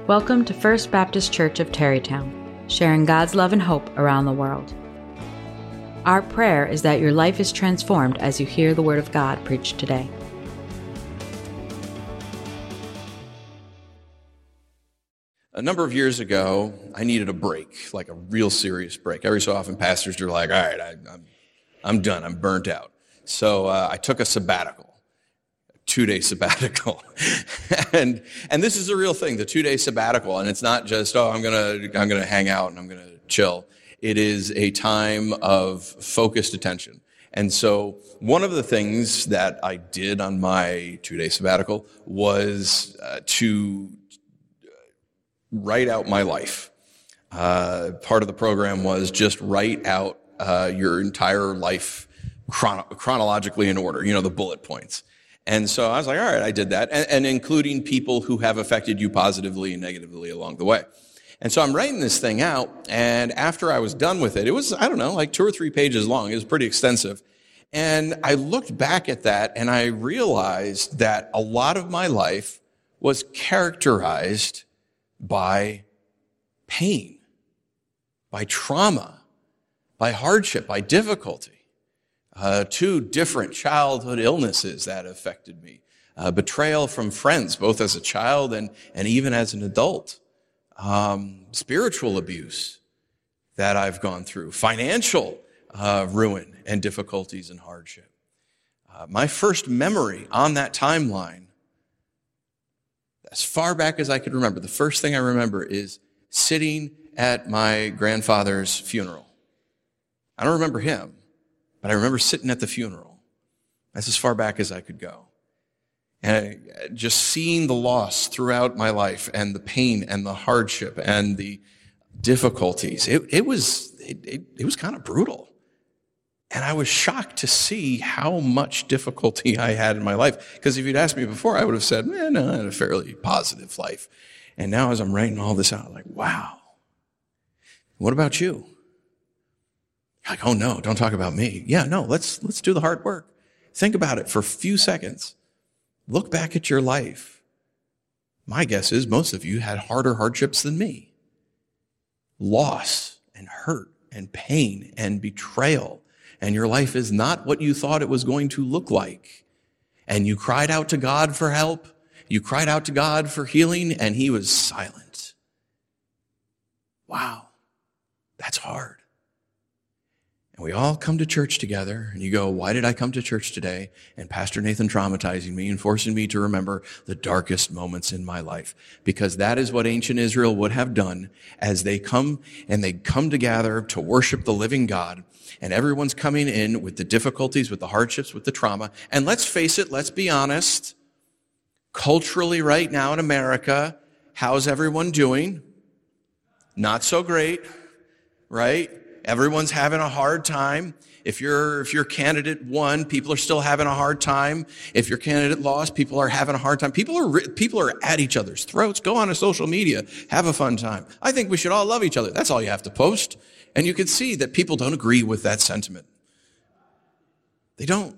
Welcome to First Baptist Church of Tarrytown, sharing God's love and hope around the world. Our prayer is that your life is transformed as you hear the Word of God preached today. A number of years ago, I needed a break, like a real serious break. Every so often, pastors are like, all right, I'm done. I'm burnt out. So I took a sabbatical. 2-day sabbatical. and this is a real thing, the 2-day sabbatical. And it's not just, I'm going to hang out and I'm going to chill. It is a time of focused attention. And so one of the things that I did on my 2-day sabbatical was to write out my life. Part of the program was just write out your entire life chronologically in order, the bullet points. And so I was like, all right, I did that, and including people who have affected you positively and negatively along the way. And so I'm writing this thing out, and after I was done with it, it was, like 2 or 3 pages long. It was pretty extensive. And I looked back at that, and I realized that a lot of my life was characterized by pain, by trauma, by hardship, by difficulty. 2 different childhood illnesses that affected me. Betrayal from friends, both as a child and even as an adult. Spiritual abuse that I've gone through. Financial ruin and difficulties and hardship. My first memory on that timeline, as far back as I could remember, the first thing I remember is sitting at my grandfather's funeral. I don't remember him, but I remember sitting at the funeral. That's as far back as I could go. And just seeing the loss throughout my life and the pain and the hardship and the difficulties, it was kind of brutal. And I was shocked to see how much difficulty I had in my life. Because if you'd asked me before, I would have said, no, I had a fairly positive life. And now as I'm writing all this out, I'm like, wow. What about you? Like, oh no, don't talk about me. Yeah, no, let's do the hard work. Think about it for a few seconds. Look back at your life. My guess is most of you had harder hardships than me. Loss and hurt and pain and betrayal. And your life is not what you thought it was going to look like. And you cried out to God for help. You cried out to God for healing, and he was silent. Wow, that's hard. And we all come to church together, and you go, why did I come to church today? And Pastor Nathan traumatizing me and forcing me to remember the darkest moments in my life. Because that is what ancient Israel would have done as they come together to worship the living God. And everyone's coming in with the difficulties, with the hardships, with the trauma. And let's face it, let's be honest. Culturally right now in America, how's everyone doing? Not so great, right? Everyone's having a hard time. If your candidate won, people are still having a hard time. If your candidate lost, people are having a hard time. People are at each other's throats. Go on to social media. Have a fun time. I think we should all love each other. That's all you have to post. And you can see that people don't agree with that sentiment. They don't.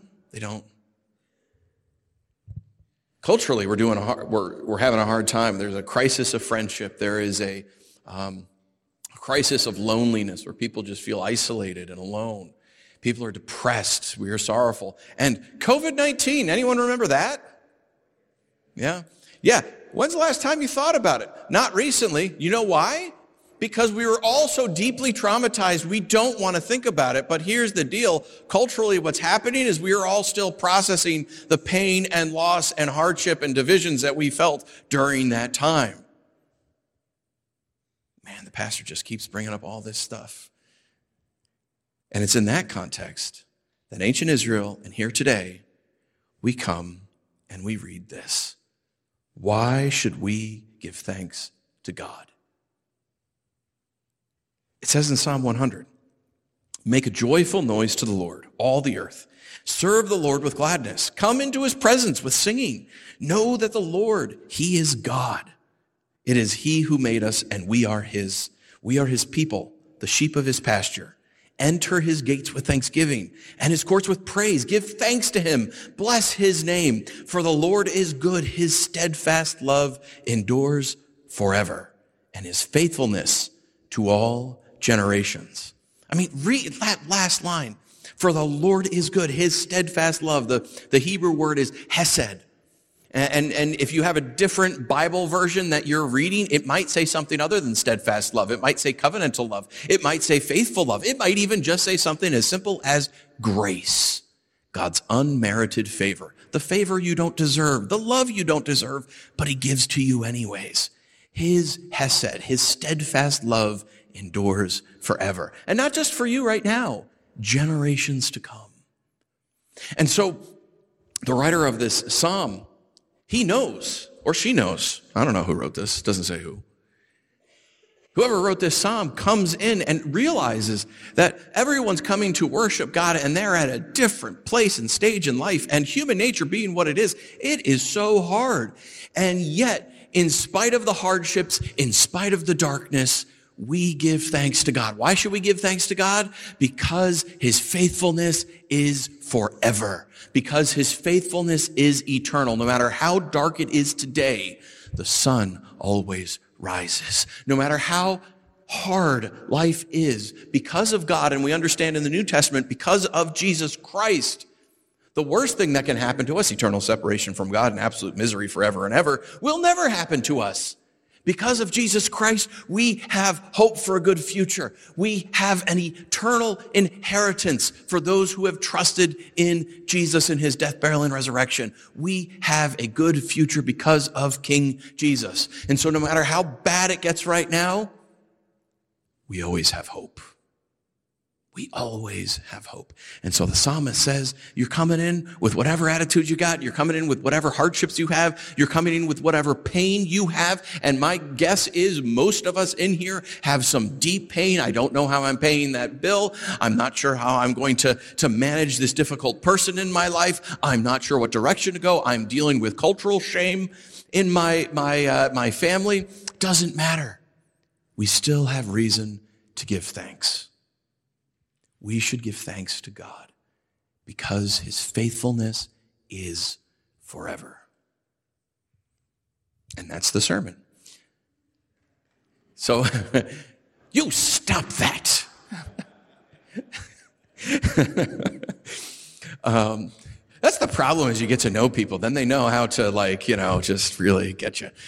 Culturally, we're having a hard time. There's a crisis of friendship. There is a crisis of loneliness where people just feel isolated and alone. People are depressed. We are sorrowful. And COVID-19, anyone remember that? Yeah. When's the last time you thought about it? Not recently. You know why? Because we were all so deeply traumatized, we don't want to think about it. But here's the deal. Culturally, what's happening is we are all still processing the pain and loss and hardship and divisions that we felt during that time. Man, the pastor just keeps bringing up all this stuff. And it's in that context that ancient Israel and here today, we come and we read this. Why should we give thanks to God? It says in Psalm 100, make a joyful noise to the Lord, all the earth. Serve the Lord with gladness. Come into his presence with singing. Know that the Lord, he is God. It is he who made us, and we are his. We are his people, the sheep of his pasture. Enter his gates with thanksgiving and his courts with praise. Give thanks to him. Bless his name. For the Lord is good. His steadfast love endures forever, and his faithfulness to all generations. I mean, read that last line. For the Lord is good, his steadfast love. The Hebrew word is hesed. And if you have a different Bible version that you're reading, it might say something other than steadfast love. It might say covenantal love. It might say faithful love. It might even just say something as simple as grace. God's unmerited favor. The favor you don't deserve. The love you don't deserve, but he gives to you anyways. His hesed, his steadfast love endures forever. And not just for you right now, generations to come. And so the writer of this psalm, he knows, or she knows. I don't know who wrote this. It doesn't say who. Whoever wrote this psalm comes in and realizes that everyone's coming to worship God and they're at a different place and stage in life. And human nature being what it is so hard. And yet, in spite of the hardships, in spite of the darkness, we give thanks to God. Why should we give thanks to God? Because his faithfulness is forever. Because his faithfulness is eternal. No matter how dark it is today, the sun always rises. No matter how hard life is, because of God, and we understand in the New Testament, because of Jesus Christ, the worst thing that can happen to us, eternal separation from God and absolute misery forever and ever, will never happen to us. Because of Jesus Christ, we have hope for a good future. We have an eternal inheritance for those who have trusted in Jesus and his death, burial, and resurrection. We have a good future because of King Jesus. And so no matter how bad it gets right now, we always have hope. We always have hope. And so the psalmist says, you're coming in with whatever attitude you got. You're coming in with whatever hardships you have. You're coming in with whatever pain you have. And my guess is most of us in here have some deep pain. I don't know how I'm paying that bill. I'm not sure how I'm going to manage this difficult person in my life. I'm not sure what direction to go. I'm dealing with cultural shame in my family. Doesn't matter. We still have reason to give thanks. We should give thanks to God because his faithfulness is forever. And that's the sermon. So, you stop that. That's the problem as you get to know people. Then they know how to just really get you.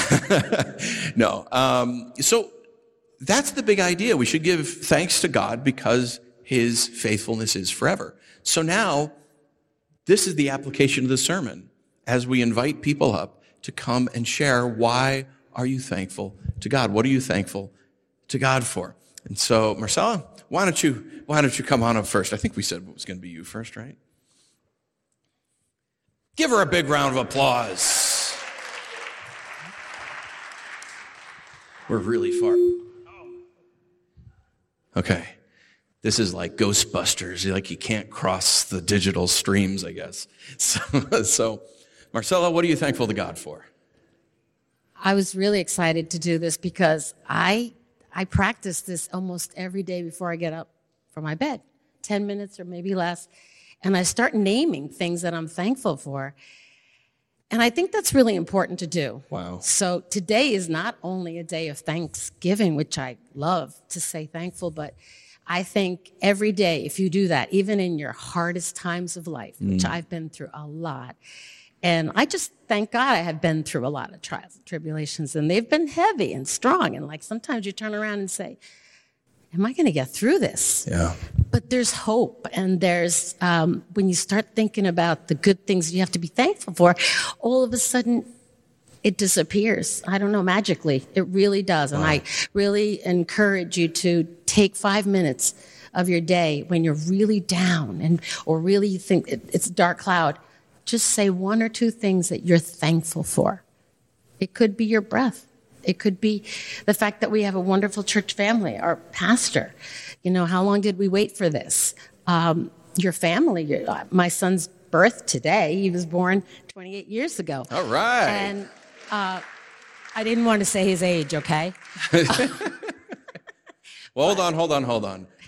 No. So that's the big idea. We should give thanks to God because his faithfulness is forever. So now, this is the application of the sermon as we invite people up to come and share, why are you thankful to God? What are you thankful to God for? And so, Marcella, why don't you come on up first? I think we said it was going to be you first, right? Give her a big round of applause. We're really far. Okay. This is like Ghostbusters. You can't cross the digital streams, I guess. So, Marcella, what are you thankful to God for? I was really excited to do this because I practice this almost every day before I get up from my bed, 10 minutes or maybe less. And I start naming things that I'm thankful for. And I think that's really important to do. Wow. So today is not only a day of Thanksgiving, which I love to say thankful, but I think every day, if you do that, even in your hardest times of life, which I've been through a lot, and I just thank God I have been through a lot of trials and tribulations, and they've been heavy and strong. And sometimes you turn around and say, am I going to get through this? Yeah. But there's hope, and there's, when you start thinking about the good things you have to be thankful for, all of a sudden, it disappears. I don't know, magically. It really does. And I really encourage you to take 5 minutes of your day when you're really down or really you think it's a dark cloud. Just say one or two things that you're thankful for. It could be your breath. It could be the fact that we have a wonderful church family, our pastor. How long did we wait for this? Your family, my son's birth today. He was born 28 years ago. All right. And I didn't want to say his age, okay? Well, hold on.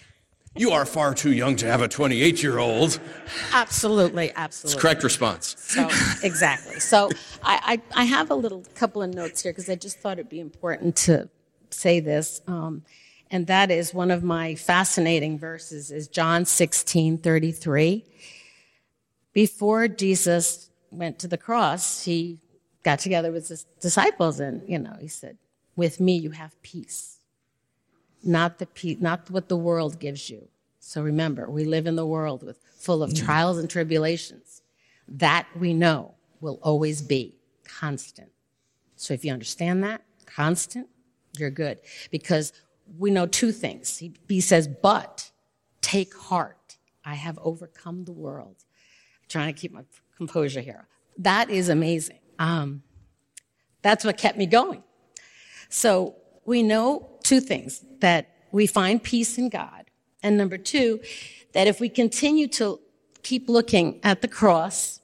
You are far too young to have a 28-year-old. Absolutely. It's the correct response. So, exactly. So I have a little couple of notes here because I just thought it'd be important to say this. And that is one of my fascinating verses is John 16:33. Before Jesus went to the cross, he got together with his disciples and, he said, with me you have peace. Not what the world gives you. So remember, we live in the world full of trials and tribulations. That we know will always be constant. So if you understand that, constant, you're good. Because we know two things. He says, but take heart. I have overcome the world. I'm trying to keep my composure here. That is amazing. That's what kept me going. So we know two things, that we find peace in God. And number two, that if we continue to keep looking at the cross,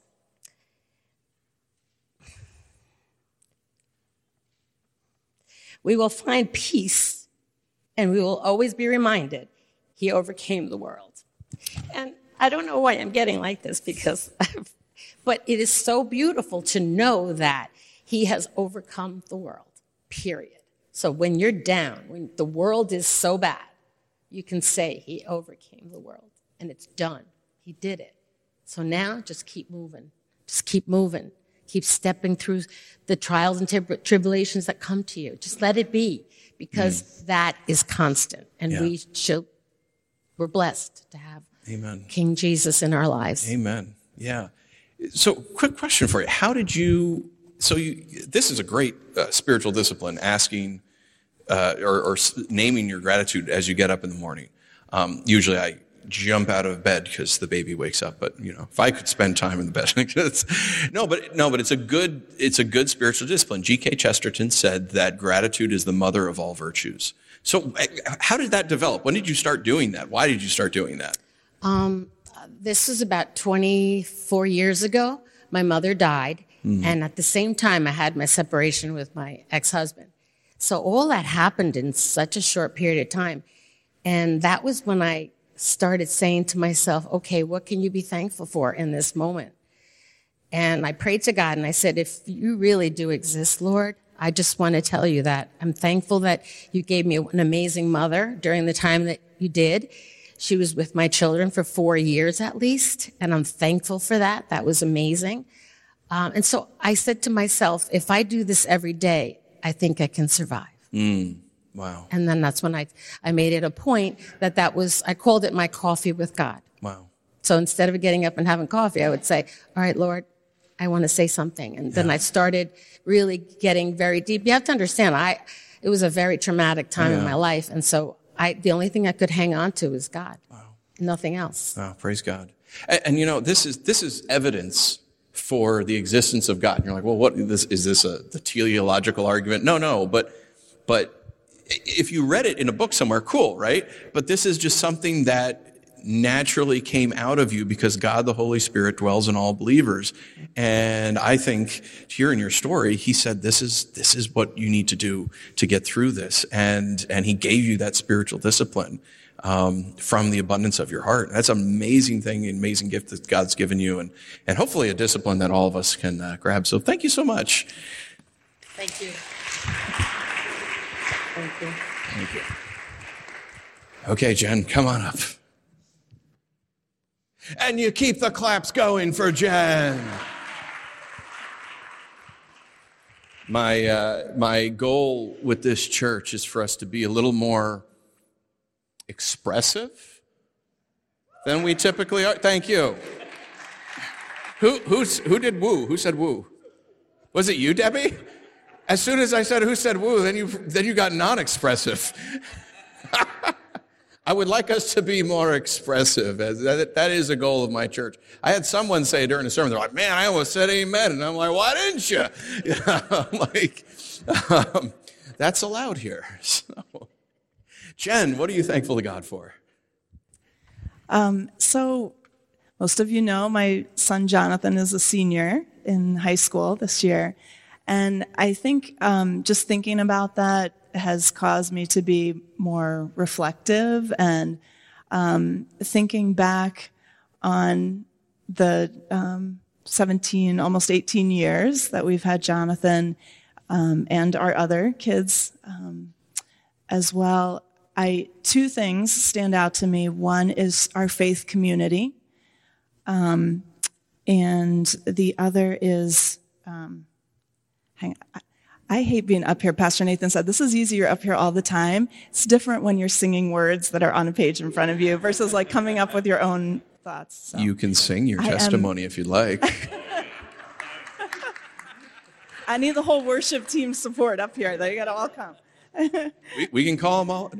we will find peace, and we will always be reminded he overcame the world. And I don't know why I'm getting like this but it is so beautiful to know that he has overcome the world, period. So when you're down, when the world is so bad, you can say he overcame the world, and it's done. He did it. So now just keep moving. Just keep moving. Keep stepping through the trials and tribulations that come to you. Just let it be, because that is constant. And we're blessed to have King Jesus in our lives. Amen. Yeah. So quick question for you. How did you, this is a great spiritual discipline, asking or naming your gratitude as you get up in the morning. Usually I jump out of bed because the baby wakes up, but if I could spend time in the bed, but it's a good spiritual discipline. G.K. Chesterton said that gratitude is the mother of all virtues. So how did that develop? When did you start doing that? Why did you start doing that? This was about 24 years ago. My mother died, and at the same time I had my separation with my ex-husband. So all that happened in such a short period of time. And that was when I started saying to myself, okay, what can you be thankful for in this moment? And I prayed to God and I said, if you really do exist, Lord, I just want to tell you that I'm thankful that you gave me an amazing mother during the time that you did. She was with my children for 4 years at least, and I'm thankful for that. That was amazing. And so I said to myself, if I do this every day, I think I can survive. Wow. And then that's when I made it a point I called it my coffee with God. Wow. So instead of getting up and having coffee, I would say, all right, Lord, I want to say something. And then I started really getting very deep. You have to understand, it was a very traumatic time in my life. And so the only thing I could hang on to is God. Wow. Nothing else. Wow. Praise God. And this is evidence for the existence of God. And you're like, well, is this the teleological argument? No, but if you read it in a book somewhere, cool, right? But this is just something that naturally came out of you because God, the Holy Spirit, dwells in all believers. And I think here in your story, he said, this is what you need to do to get through this. And he gave you that spiritual discipline, from the abundance of your heart. That's an amazing thing, an amazing gift that God's given you, and hopefully a discipline that all of us can grab. So thank you so much. Thank you. Thank you. Thank you. Okay, Jen, come on up. And you keep the claps going for Jen. My goal with this church is for us to be a little more expressive than we typically are. Thank you. Who did woo? Who said woo? Was it you, Debbie? As soon as I said who said woo, then you got non-expressive. I would like us to be more expressive. That is a goal of my church. I had someone say during the sermon, they're like, man, I almost said amen. And I'm like, why didn't you? That's allowed here. So, Jen, what are you thankful to God for? So most of you know my son Jonathan is a senior in high school this year. And I think just thinking about that has caused me to be more reflective. And Thinking back on the 17, almost 18 years that we've had Jonathan and our other kids as well, two things stand out to me. One is our faith community, and the other is, I hate being up here. Pastor Nathan said, this is easy, you're up here all the time. It's different when you're singing words that are on a page in front of you versus like coming up with your own thoughts. So. You can sing your testimony if you'd like. I need the whole worship team support up here. They got to all come. we can call them all?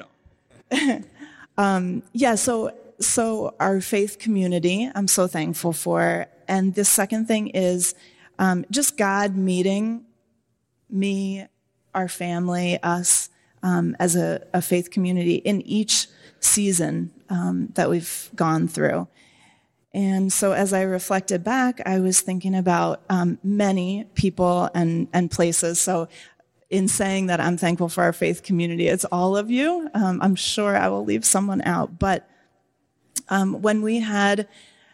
No. So our faith community, I'm so thankful for. And the second thing is just God meeting me, our family, us, as a faith community in each season that we've gone through. And so as I reflected back, I was thinking about many people and places. So in saying that I'm thankful for our faith community, it's all of you. I'm sure I will leave someone out. But when we had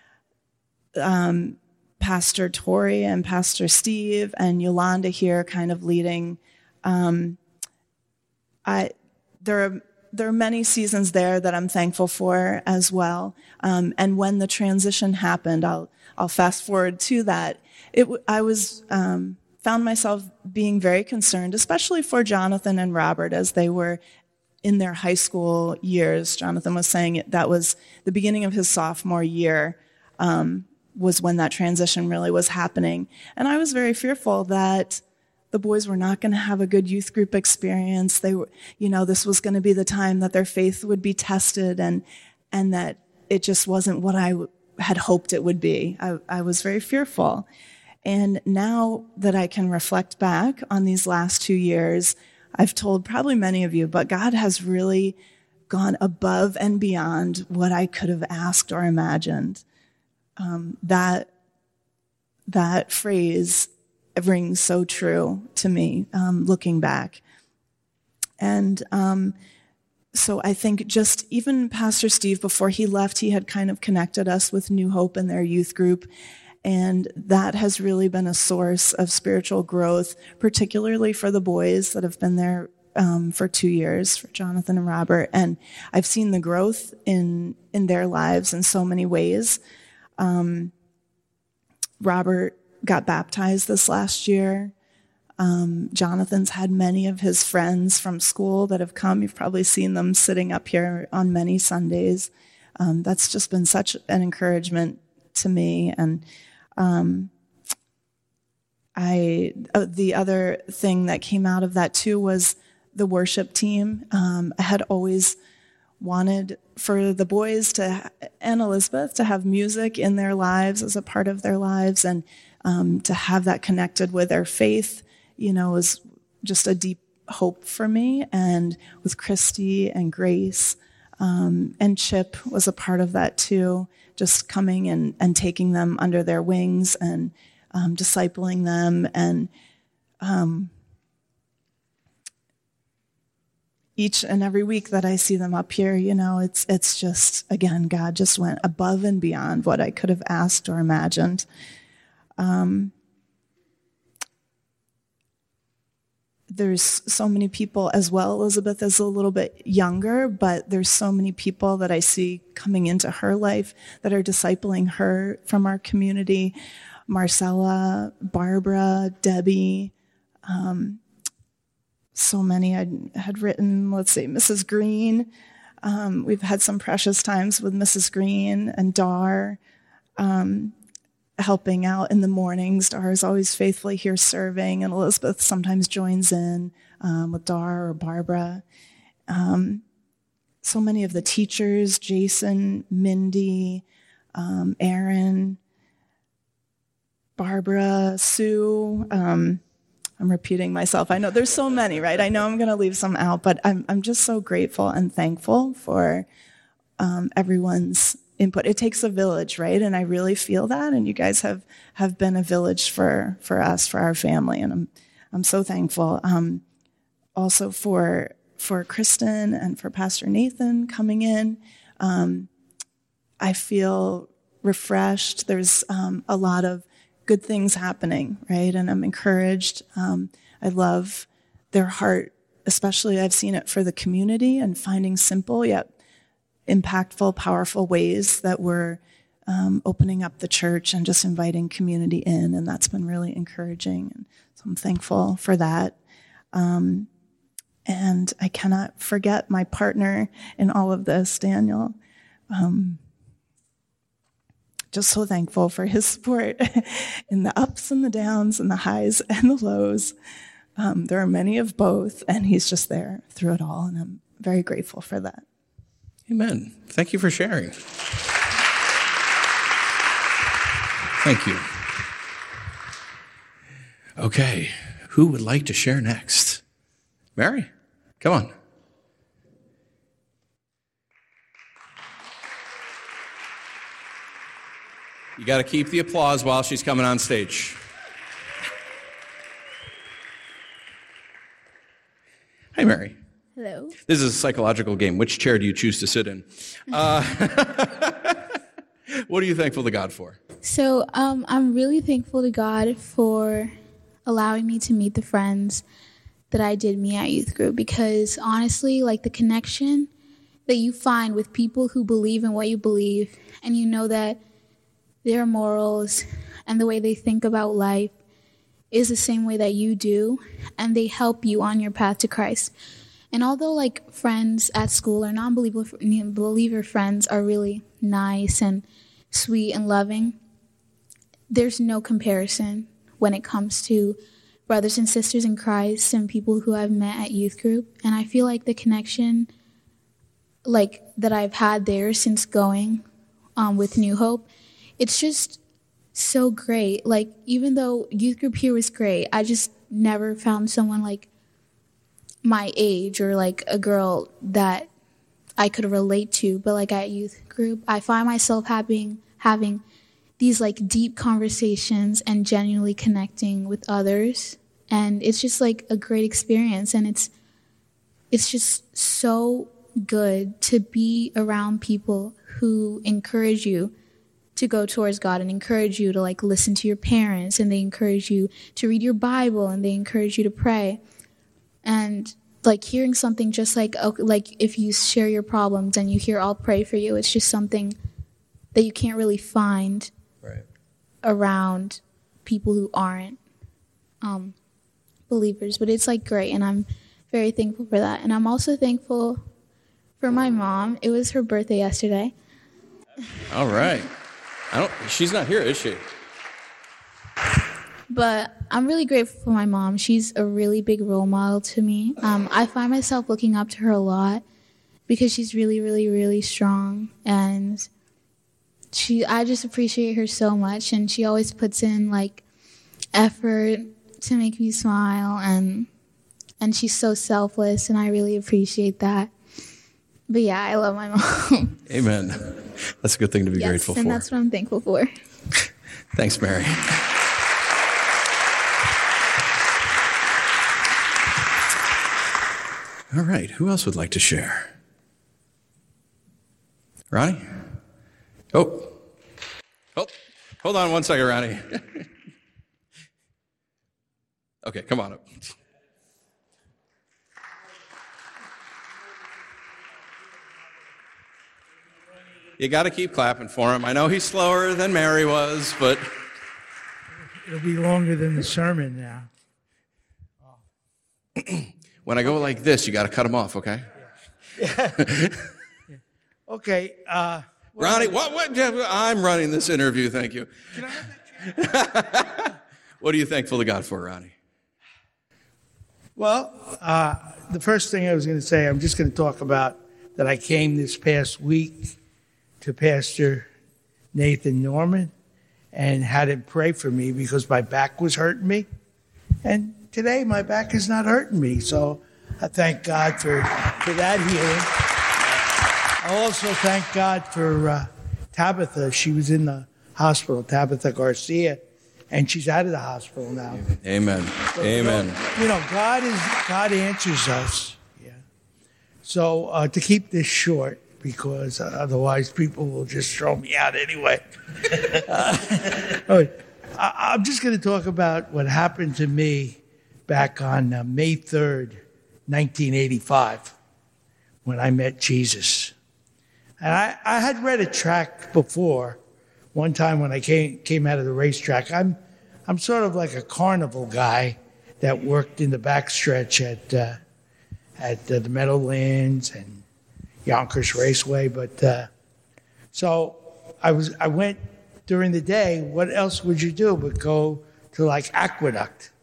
Pastor Tori and Pastor Steve and Yolanda here kind of leading, there are many seasons there that I'm thankful for as well. And when the transition happened, I'll fast forward to that. I found myself being very concerned, especially for Jonathan and Robert as they were in their high school years. Jonathan was saying that was the beginning of his sophomore year, was when that transition really was happening. And I was very fearful that the boys were not going to have a good youth group experience. They were, this was going to be the time that their faith would be tested and that it just wasn't what I had hoped it would be. I was very fearful. And now that I can reflect back on these last 2 years, I've told probably many of you, but God has really gone above and beyond what I could have asked or imagined. That phrase rings so true to me, looking back. And so I think just even Pastor Steve, before he left, he had kind of connected us with New Hope and their youth group. And that has really been a source of spiritual growth, particularly for the boys that have been there for 2 years, for Jonathan and Robert. And I've seen the growth in their lives in so many ways. Robert got baptized this last year. Jonathan's had many of his friends from school that have come. You've probably seen them sitting up here on many Sundays. That's just been such an encouragement to me. And the other thing that came out of that too was the worship team. I had always wanted for the boys and Elizabeth to have music in their lives as a part of their lives, and to have that connected with their faith, was just a deep hope for me. And with Christy and Grace, and Chip was a part of that too, just coming and taking them under their wings and discipling them. And each and every week that I see them up here, it's just, again, God just went above and beyond what I could have asked or imagined. There's so many people as well. Elizabeth is a little bit younger, but there's so many people that I see coming into her life that are discipling her from our community. Marcella, Barbara, Debbie, so many. I had written, Mrs. Green. We've had some precious times with Mrs. Green and Dar, helping out in the mornings. Dar is always faithfully here serving, and Elizabeth sometimes joins in with Dar or Barbara. So many of the teachers, Jason, Mindy, Aaron, Barbara, Sue. I'm repeating myself. I know there's so many, right? I know I'm going to leave some out, but I'm just so grateful and thankful for everyone's input. It takes a village, right? And I really feel that. And you guys have been a village for us, for our family, and I'm so thankful. Also for Kristen and for Pastor Nathan coming in. I feel refreshed. There's a lot of good things happening, right? And I'm encouraged. I love their heart, especially I've seen it for the community and finding simple yet impactful, powerful ways that we're opening up the church and just inviting community in. And that's been really encouraging. And so I'm thankful for that. And I cannot forget my partner in all of this, Daniel. Just so thankful for his support in the ups and the downs and the highs and the lows. There are many of both, and he's just there through it all, and I'm very grateful for that. Amen. Thank you for sharing. Thank you. Okay, who would like to share next? Mary, come on. You got to keep the applause while she's coming on stage. Hi, Mary. Hello. This is a psychological game. Which chair do you choose to sit in? What are you thankful to God for? So I'm really thankful to God for allowing me to meet the friends that I did meet at youth group, because honestly, like, the connection that you find with people who believe in what you believe, and you know that their morals and the way they think about life is the same way that you do, and they help you on your path to Christ. And although, like, friends at school or non-believer friends are really nice and sweet and loving, there's no comparison when it comes to brothers and sisters in Christ and people who I've met at youth group. And I feel like the connection, like, that I've had there since going with New Hope, it's just so great. Like, even though youth group here was great, I just never found someone like my age or like a girl that I could relate to. But like at youth group, I find myself having these like deep conversations and genuinely connecting with others. And it's just like a great experience. And it's just so good to be around people who encourage you to go towards God and encourage you to like listen to your parents, and they encourage you to read your Bible, and they encourage you to pray. And like hearing something just like if you share your problems and you hear I'll pray for you, it's just something that you can't really find around people who aren't believers. But it's like great, and I'm very thankful for that. And I'm also thankful for my mom. It was her birthday yesterday. All right. She's not here, is she? But I'm really grateful for my mom. She's a really big role model to me. I find myself looking up to her a lot because she's really, really, really strong. And I just appreciate her so much. And she always puts in like effort to make me smile. And she's so selfless, and I really appreciate that. But yeah, I love my mom. Amen. That's a good thing to be grateful for. And that's what I'm thankful for. Thanks, Mary. All right, who else would like to share? Ronnie? Oh, hold on one second, Ronnie. Okay, come on up. You got to keep clapping for him. I know he's slower than Mary was, but... It'll be longer than the sermon now. When I go like this, you got to cut him off, okay? Yeah. Okay. Ronnie, what? I'm running this interview, thank you. Can I have that? What are you thankful to God for, Ronnie? Well, the first thing I was going to say, I'm just going to talk about that I came this past week to Pastor Nathan Norman and had him pray for me because my back was hurting me. And today my back is not hurting me. So I thank God for that healing. I also thank God for Tabitha. She was in the hospital, Tabitha Garcia, and she's out of the hospital now. Amen. So, Amen. You know, God answers us. Yeah. So to keep this short, because otherwise people will just throw me out anyway. I'm just going to talk about what happened to me back on May 3rd, 1985, when I met Jesus. And I had read a tract before, one time when I came out of the racetrack. I'm sort of like a carnival guy that worked in the backstretch at the Meadowlands and Yonkers Raceway. But so I went during the day. What else would you do but go to like Aqueduct,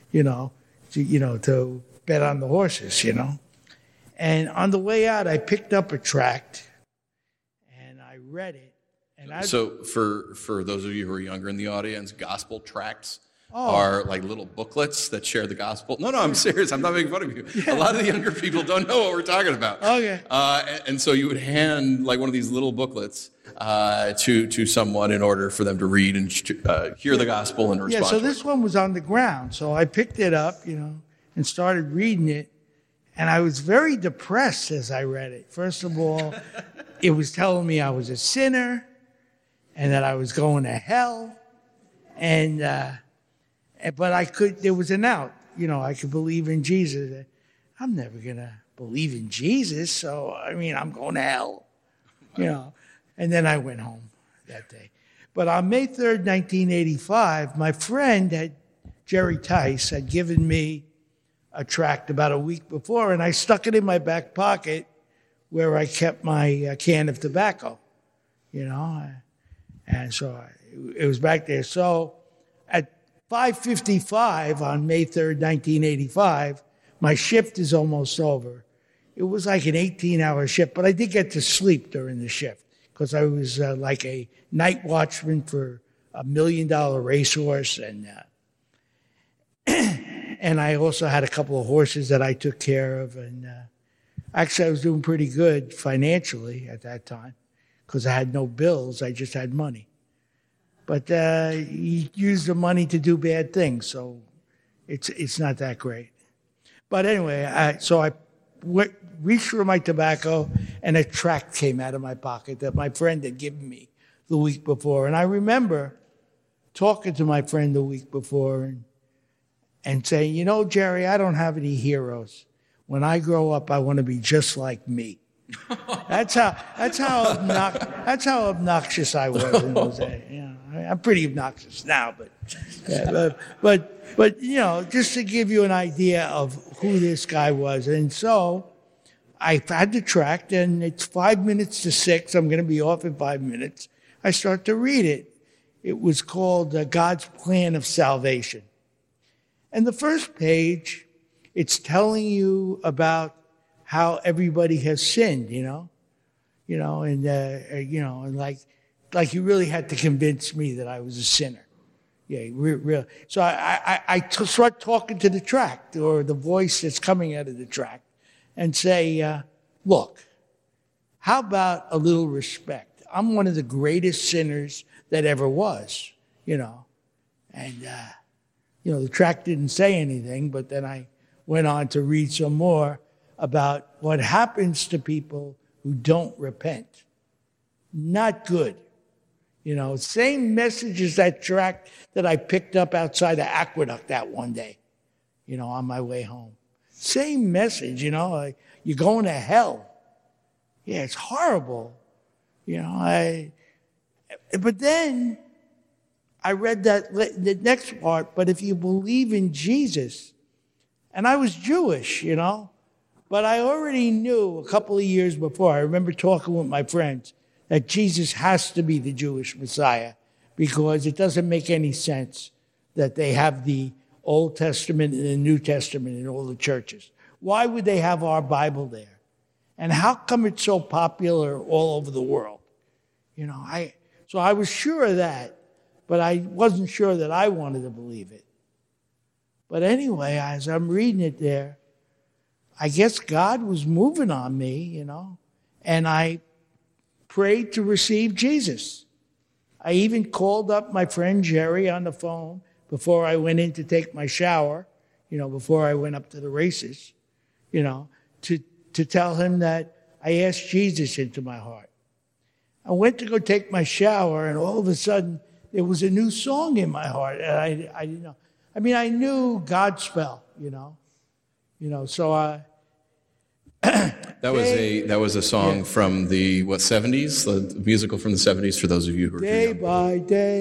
to bet on the horses, And on the way out, I picked up a tract and I read it. So for those of you who are younger in the audience, gospel tracts are like little booklets that share the gospel. No, I'm serious. I'm not making fun of you. Yeah. A lot of the younger people don't know what we're talking about. Okay. And so you would hand like one of these little booklets to someone in order for them to read and hear the gospel and respond. Yeah, so this one was on the ground. So I picked it up, and started reading it. And I was very depressed as I read it. First of all, it was telling me I was a sinner and that I was going to hell. But there was an out. I could believe in Jesus. I'm never going to believe in Jesus, so, I'm going to hell, And then I went home that day. But on May 3rd, 1985, my friend, Jerry Tice, had given me a tract about a week before, and I stuck it in my back pocket where I kept my can of tobacco, And so it was back there. So at 5:55 on May 3rd, 1985, my shift is almost over. It was like an 18-hour shift, but I did get to sleep during the shift because I was like a night watchman for $1 million racehorse, and I also had a couple of horses that I took care of. And actually, I was doing pretty good financially at that time because I had no bills. I just had money. But you use the money to do bad things, so it's not that great. But anyway, I reached for my tobacco, and a tract came out of my pocket that my friend had given me the week before. And I remember talking to my friend the week before and saying, Jerry, I don't have any heroes. When I grow up, I want to be just like me. That's how obnoxious I was in those days. I'm pretty obnoxious now, but just to give you an idea of who this guy was. And so I had the tract, and it's 5 minutes to 6. I'm going to be off in 5 minutes. I start to read it. It was called God's Plan of Salvation. And the first page, it's telling you about how everybody has sinned, and like you really had to convince me that I was a sinner. Yeah, real. So I start talking to the tract or the voice that's coming out of the tract and say, look, how about a little respect? I'm one of the greatest sinners that ever was, And, the tract didn't say anything, but then I went on to read some more about what happens to people who don't repent. Not good. Same message as that tract that I picked up outside the Aqueduct that one day, on my way home. Same message, like you're going to hell. Yeah, it's horrible. But then I read the next part, but if you believe in Jesus, and I was Jewish, but I already knew a couple of years before, I remember talking with my friends, that Jesus has to be the Jewish Messiah because it doesn't make any sense that they have the Old Testament and the New Testament in all the churches. Why would they have our Bible there? And how come it's so popular all over the world? So I was sure of that, but I wasn't sure that I wanted to believe it. But anyway, as I'm reading it there, I guess God was moving on me, and I prayed to receive Jesus. I even called up my friend Jerry on the phone before I went in to take my shower, before I went up to the races, to tell him that I asked Jesus into my heart. I went to go take my shower, and all of a sudden, there was a new song in my heart. And I didn't know. I mean, I knew Godspell, so I... That was a song from the 70s, the musical from the 70s for those of you who are Day by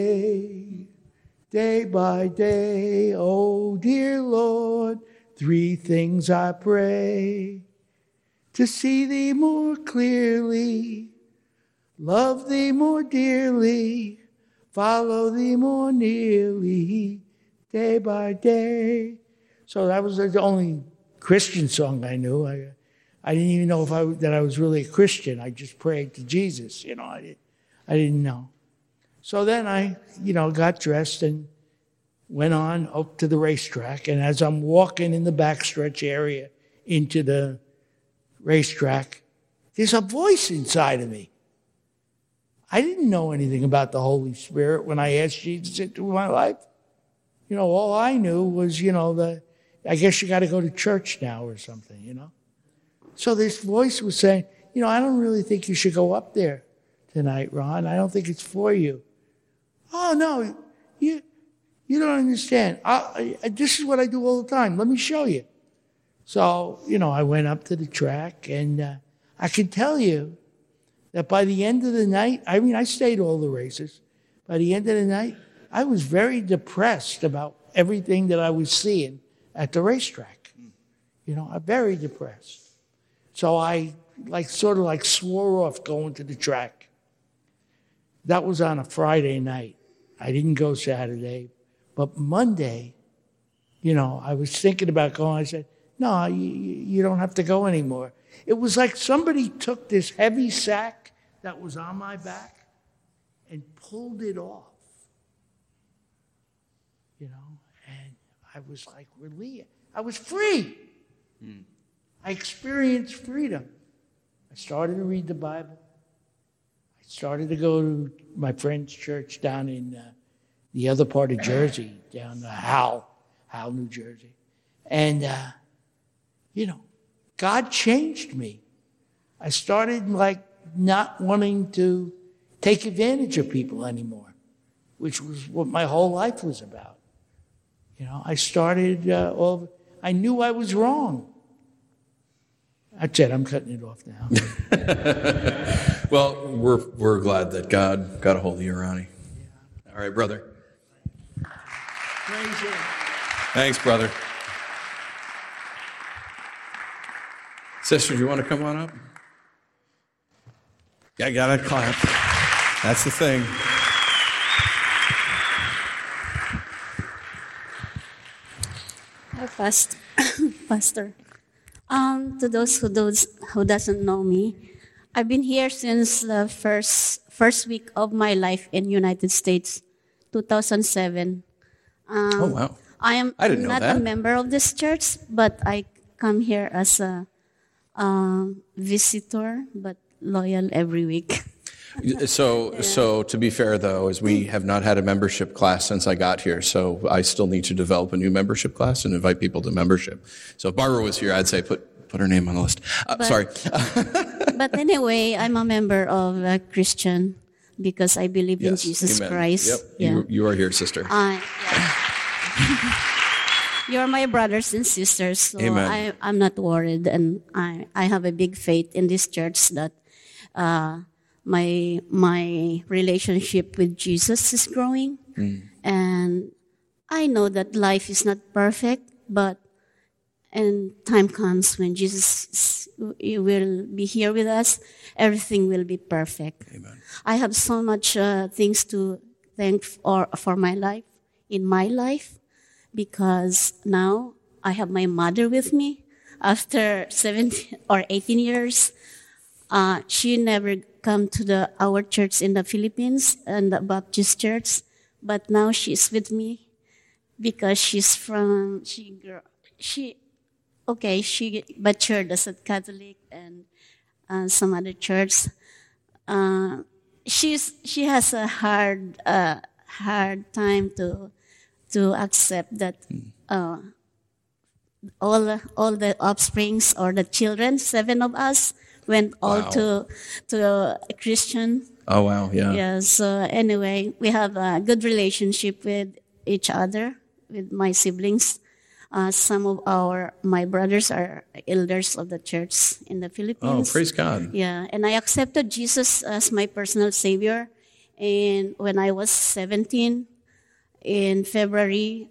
day, oh dear Lord, 3 things I pray: to see thee more clearly, love thee more dearly, follow thee more nearly, day by day. So that was the only Christian song I knew. I didn't even know that I was really a Christian. I just prayed to Jesus. I didn't know. So then I, got dressed and went on up to the racetrack. And as I'm walking in the backstretch area into the racetrack, there's a voice inside of me. I didn't know anything about the Holy Spirit when I asked Jesus into my life. All I knew was, I guess you got to go to church now or something, So this voice was saying, I don't really think you should go up there tonight, Ron. I don't think it's for you. Oh, no, you don't understand. This is what I do all the time. Let me show you. So, I went up to the track, and I can tell you that by the end of the night, I stayed all the races. By the end of the night, I was very depressed about everything that I was seeing at the racetrack. I'm very depressed. So I sort of swore off going to the track. That was on a Friday night. I didn't go Saturday. But Monday, I was thinking about going. I said, no, you don't have to go anymore. It was like somebody took this heavy sack that was on my back and pulled it off. And I was relieved. I was free. I experienced freedom. I started to read the Bible. I started to go to my friend's church down in the other part of Jersey, down to Howell, New Jersey. And, God changed me. I started not wanting to take advantage of people anymore, which was what my whole life was about. I started, I knew I was wrong. That's it. I'm cutting it off now. Well, we're glad that God got a hold of you, Ronnie. Yeah. All right, brother. Praise Him. Thanks, brother. Sister, do you want to come on up? Yeah, you gotta clap. That's the thing. Hi, Pastor. To those who doesn't know me, I've been here since the first week of my life in United States, 2007. Oh wow! I didn't know that. A member of this church, but I come here as a visitor, but loyal every week. So to be fair, though, is we have not had a membership class since I got here, so I still need to develop a new membership class and invite people to membership. So if Barbara was here, I'd say put her name on the list. Sorry. But anyway, I'm a member of a Christian because I believe in Jesus Amen. Christ. Yep, yeah. You are here, sister. You're my brothers and sisters, so Amen. I'm not worried, and I have a big faith in this church that my relationship with Jesus is growing, and I know that life is not perfect, but and time comes when Jesus will be here with us, everything will be perfect. Amen. I have so much things to thank for my life, in my life, because now I have my mother with me after 17 or 18 years. She never come to our church in the Philippines and the Baptist church, but now she's with me because she's from, she matured as a Catholic and some other church. She has a hard time to accept that all the offsprings or the children, 7 of us, went all Wow. to a Christian. Oh, wow. Yeah. Yeah. So anyway, we have a good relationship with each other, with my siblings. Some of my brothers are elders of the church in the Oh, Philippines. praise God. Yeah, and I accepted Jesus as my personal savior. And when I was 17, in February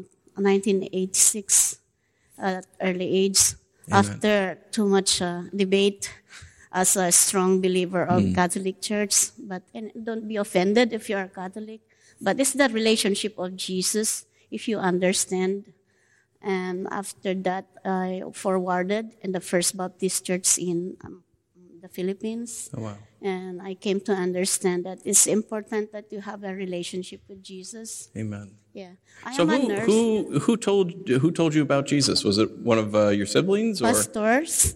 1986, at early age, after too much debate, as a strong believer of Catholic Church. And don't be offended if you are Catholic, but it's the relationship of Jesus, if you understand. And after that, I forwarded in the First Baptist Church in the Philippines. Oh, wow. And I came to understand that it's important that you have a relationship with Jesus. Amen. Yeah. I So am a nurse. who told you about Jesus? Was it one of your siblings, or? Pastors.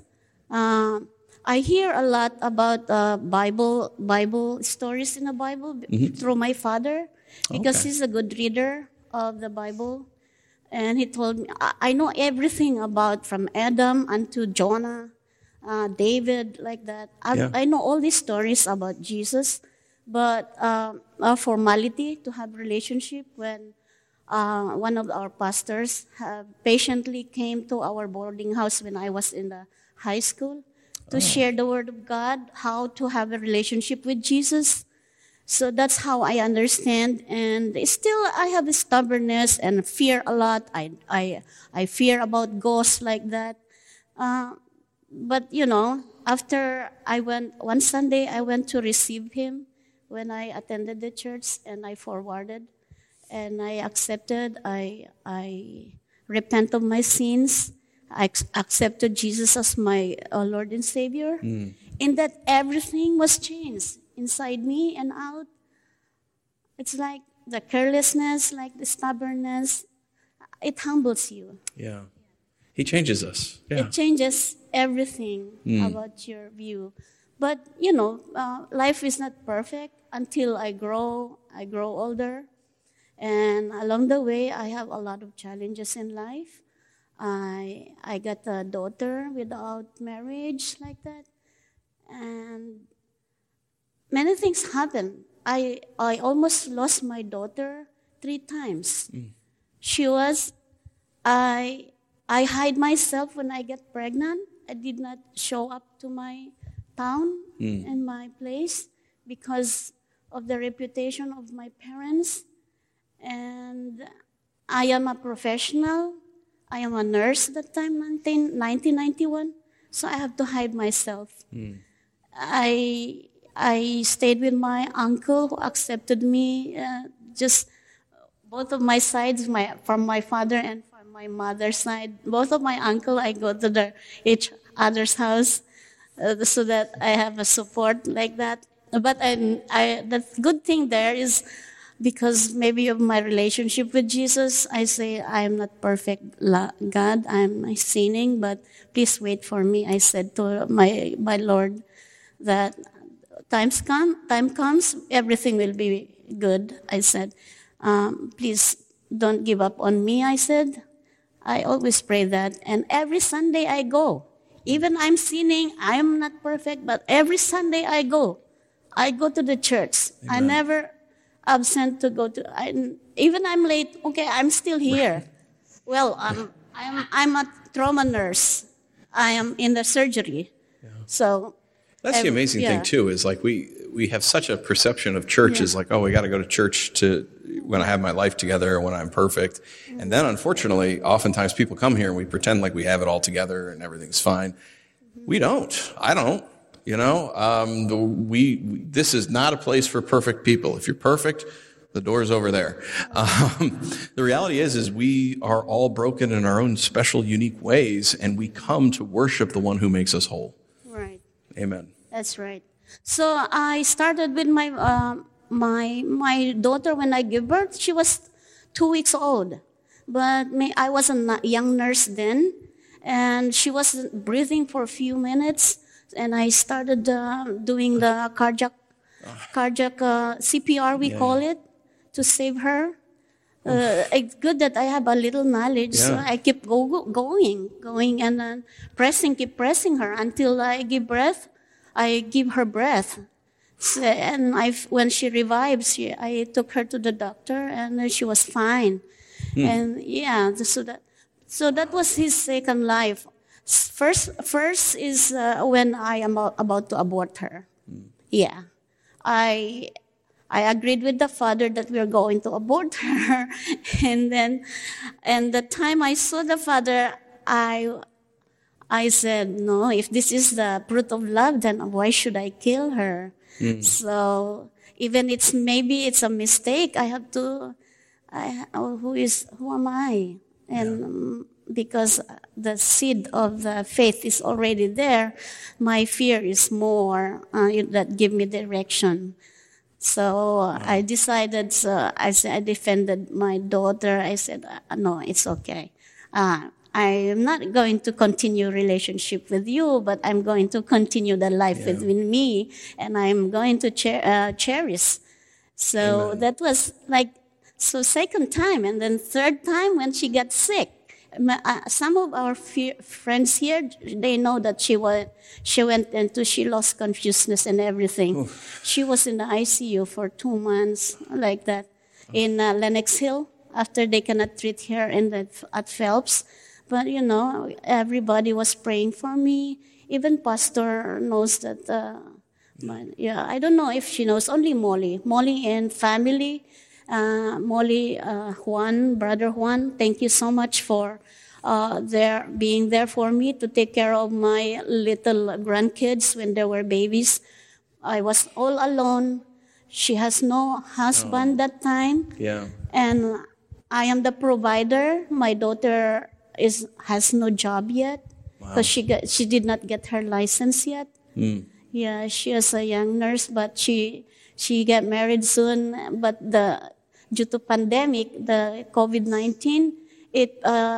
I hear a lot about Bible stories in the Bible through my father, because Okay. he's a good reader of the Bible. And he told me, I know everything about from Adam unto Jonah, David, like that. I know all these stories about Jesus, but a formality to have relationship when one of our pastors patiently came to our boarding house when I was in the high school to share the word of God, how to have a relationship with Jesus. So that's how I understand. And still, I have a stubbornness and fear a lot. I fear about ghosts like that. But after one Sunday, I went to receive him when I attended the church, and I forwarded, and I accepted. I repent of my sins. I accepted Jesus as my Lord and Savior. In that, everything was changed inside me and out. It's like the carelessness, like the stubbornness. It humbles you. Yeah. He changes us. Yeah. It changes everything about your view. But, life is not perfect until I grow older. And along the way, I have a lot of challenges in life. I got a daughter without marriage, like that. And many things happen. I almost lost my daughter 3 times. I hide myself when I get pregnant. I did not show up to my town and my place because of the reputation of my parents. And I am a professional. I am a nurse at that time, 1991. So I have to hide myself. I stayed with my uncle who accepted me, just both of my sides, from my father and from my mother's side. Both of my uncle, I go to each other's house so that I have a support like that. But the good thing there is, because maybe of my relationship with Jesus, I say, I am not perfect, God, I'm sinning, but please wait for me. I said to my Lord that time comes, everything will be good. I said, please don't give up on me, I said. I always pray that. And every Sunday I go. Even I'm sinning, I am not perfect, but every Sunday I go. I go to the church. Amen. I never absent to go to. Even I'm late. Okay, I'm still here. Right. Well, I'm a trauma nurse. I am in the surgery. Yeah. So that's the amazing thing too. Is like we have such a perception of church as like, oh, we got to go to church to when I have my life together or when I'm perfect. And then unfortunately, oftentimes people come here and we pretend like we have it all together and everything's fine. We don't. I don't. This is not a place for perfect people. If you're perfect, the door's over there. The reality is we are all broken in our own special, unique ways, and we come to worship the one who makes us whole. Right. Amen. That's right. So I started with my daughter when I gave birth. She was 2 weeks old, but I was a young nurse then, and she wasn't breathing for a few minutes. And I started doing the cardiac CPR, we call it, to save her. It's good that I have a little knowledge. So I keep going, and then keep pressing her until I give breath. I give her breath. So, and when she revived, I took her to the doctor, and she was fine. And so that was his second life. First is when I am about to abort her. Yeah, I agreed with the father that we are going to abort her, and the time I saw the father, I said, no, if this is the fruit of love, then why should I kill her? So even maybe it's a mistake, I have to. Who am I? And because the seed of the faith is already there, my fear is more that give me direction. So I decided. So I defended my daughter. I said, no, it's okay. I am not going to continue relationship with you, but I'm going to continue the life with me, and I'm going to cherish. So that was second time, and then third time when she got sick. Some of our friends here, they know that she lost consciousness and everything. Oof. She was in the ICU for 2 months, like that, in Lenox Hill, after they cannot treat her at Phelps. But, everybody was praying for me. Even pastor knows that, I don't know if she knows, only Molly. Molly and family. Molly, Brother Juan, thank you so much for being there for me to take care of my little grandkids when they were babies. I was all alone. She has no husband that time. Yeah. And I am the provider. My daughter has no job yet because she did not get her license yet. Yeah, she is a young nurse, but she got married soon. But due to pandemic, the COVID-19, it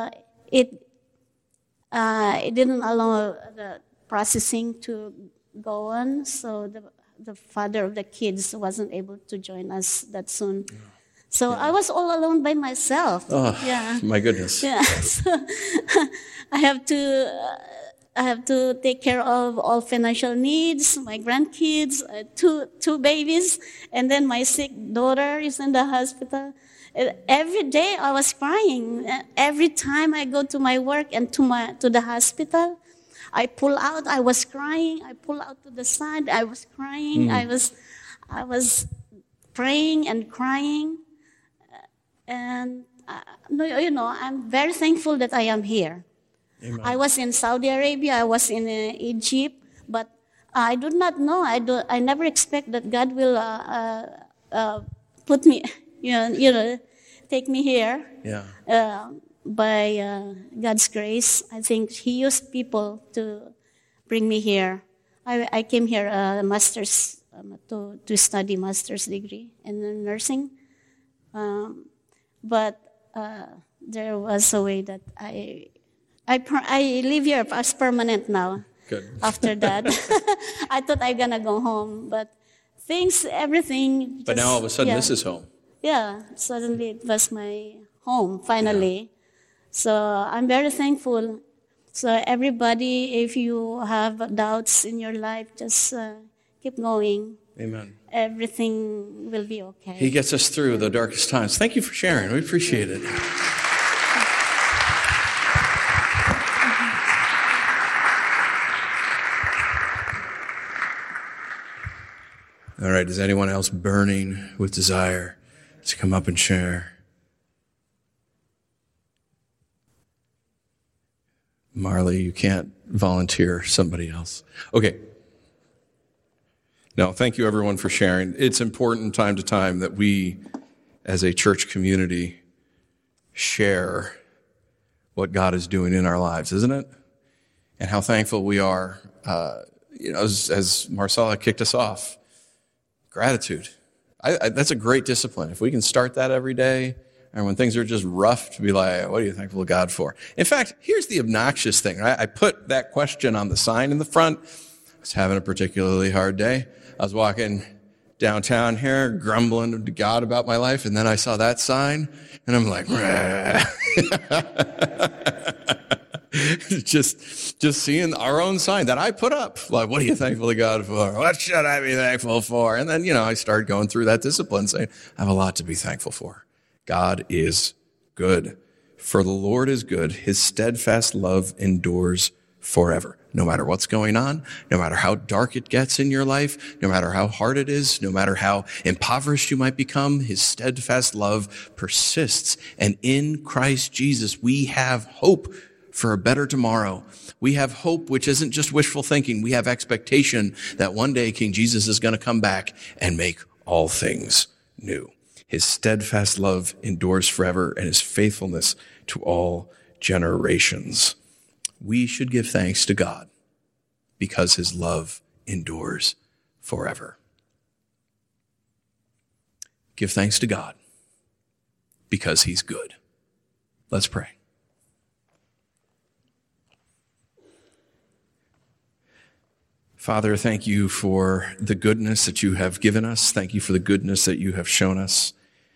didn't allow the processing to go on. So the father of the kids wasn't able to join us that soon. So I was all alone by myself. Oh, my goodness. Yeah. So I have to take care of all financial needs, my grandkids, two babies, and then my sick daughter is in the hospital. Every day I was crying. Every time I go to my work and to the hospital, I pull out. I was crying. I pull out to the side. I was crying. I was praying and crying. And, I'm very thankful that I am here. Amen. I was in Saudi Arabia. I was in Egypt. But I do not know. I never expect that God will put me, take me here. Yeah. By God's grace, I think He used people to bring me here. I came here master's to study master's degree in nursing. But there was a way that I live here as permanent now. Good. After that, I thought I'm gonna go home, but everything. But now all of a sudden, this is home. Yeah, suddenly it was my home finally. Yeah. So I'm very thankful. So everybody, if you have doubts in your life, just keep going. Amen. Everything will be okay. He gets us through the darkest times. Thank you for sharing. We appreciate it. All right, is anyone else burning with desire to come up and share? Marley, you can't volunteer somebody else. Okay. No, thank you everyone for sharing. It's important time to time that we, as a church community, share what God is doing in our lives, isn't it? And how thankful we are, as Marcella kicked us off. Gratitude. That's a great discipline. If we can start that every day, and when things are just rough, to be like, what are you thankful to God for? In fact, here's the obnoxious thing. Right? I put that question on the sign in the front. I was having a particularly hard day. I was walking downtown here, grumbling to God about my life, and then I saw that sign, and I'm like, just seeing our own sign that I put up. Like, what are you thankful to God for? What should I be thankful for? And then, I started going through that discipline, saying, I have a lot to be thankful for. God is good. For the Lord is good. His steadfast love endures forever. No matter what's going on, no matter how dark it gets in your life, no matter how hard it is, no matter how impoverished you might become, his steadfast love persists. And in Christ Jesus, we have hope for a better tomorrow. We have hope, which isn't just wishful thinking. We have expectation that one day King Jesus is going to come back and make all things new. His steadfast love endures forever, and his faithfulness to all generations. We should give thanks to God because his love endures forever. Give thanks to God because he's good. Let's pray. Father, thank you for the goodness that you have given us. Thank you for the goodness that you have shown us.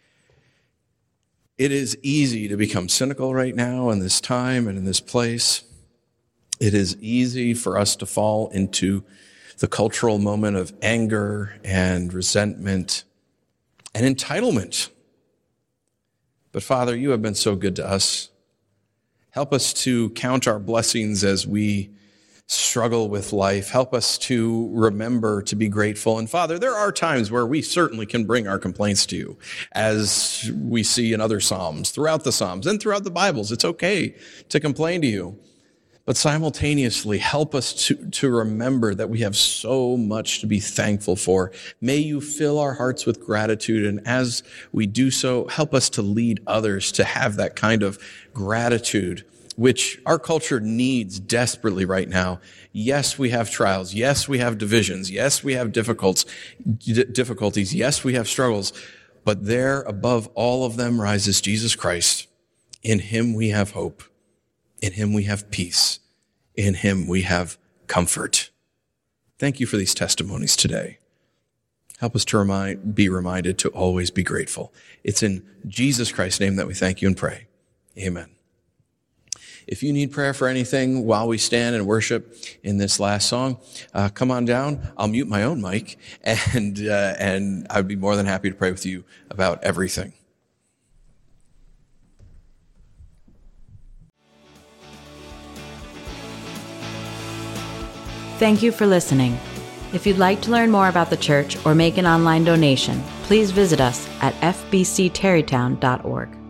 It is easy to become cynical right now in this time and in this place. It is easy for us to fall into the cultural moment of anger and resentment and entitlement. But Father, you have been so good to us. Help us to count our blessings as we struggle with life. Help us to remember to be grateful. And Father, there are times where we certainly can bring our complaints to you, as we see in other Psalms, throughout the Psalms and throughout the Bibles. It's okay to complain to you. But simultaneously, help us to remember that we have so much to be thankful for. May you fill our hearts with gratitude. And as we do so, help us to lead others to have that kind of gratitude, which our culture needs desperately right now. Yes, we have trials. Yes, we have divisions. Yes, we have difficulties. Yes, we have struggles. But there, above all of them, rises Jesus Christ. In him we have hope. In him we have peace. In him we have comfort. Thank you for these testimonies today. Help us to be reminded to always be grateful. It's in Jesus Christ's name that we thank you and pray. Amen. If you need prayer for anything while we stand and worship in this last song, come on down. I'll mute my own mic, and I'd be more than happy to pray with you about everything. Thank you for listening. If you'd like to learn more about the church or make an online donation, please visit us at fbcterrytown.org.